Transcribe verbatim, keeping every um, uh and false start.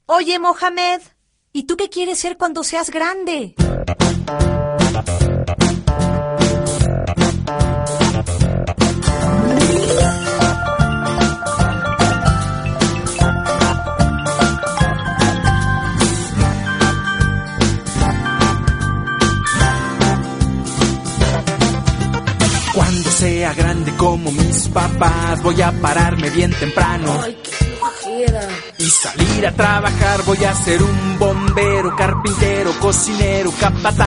Oye, Mohamed, ¿y tú qué quieres ser cuando seas grande? Cuando sea grande como mis papás, voy a pararme bien temprano. Ay, qué flojera. Y salir a trabajar, voy a ser un bombero, carpintero, cocinero, capataz.